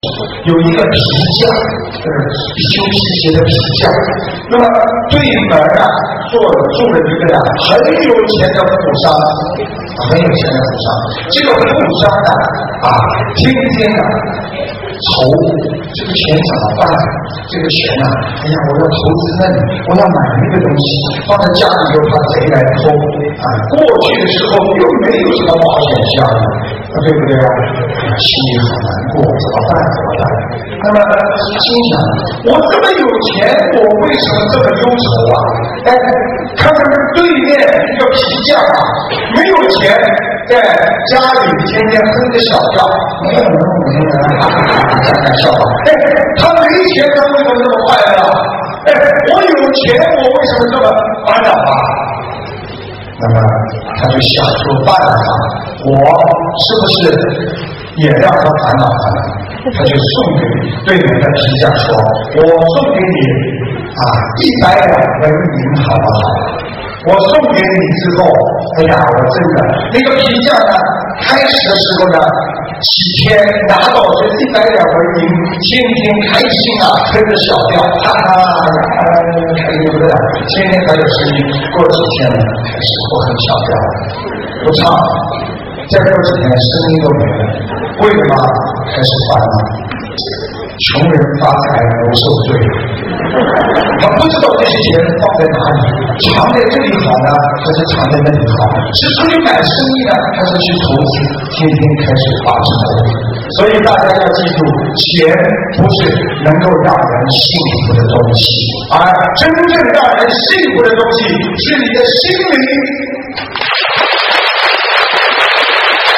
有一个皮匠，修皮鞋的皮匠。那么对门啊，住了一个很有钱的富商，很有钱的富商。这个富商呢，天天愁这个钱怎么办？这个钱呢，哎呀，我要投资那里，我要买那个东西，放在家里又怕贼来偷过去的时候又没有什么保险箱，对不对啊？心里好难过，怎么办？那么心想，我这么有钱，我为什么这么忧愁啊？看看对面一个皮匠没有钱，在家里天天哼着小调，讲笑话。他没钱，他为什么这么快乐？我有钱，我为什么这么烦恼啊？那么他就想出办法，我是不是也让他烦恼烦恼？他就送给对面的皮匠说：“我送给你100两纹银，好不好？我送给你之后，哎呀，我真的那个皮匠呢，开始的时候呢，几天拿到这100两纹银，天天开心哼着小调，开心不得了，天天还有声音。过几天呢，开始不哼小调，不唱，再过几天声音都没了。为什么？开始烦恼。穷人发财不受罪，他不知道这些钱放在哪里，藏在这里好呢，还是藏在那里好？是出去买生意呢，还是去投资？天天开始发愁。所以大家要记住，钱不是能够让人幸福的东西，而真正让人幸福的东西是你的心灵。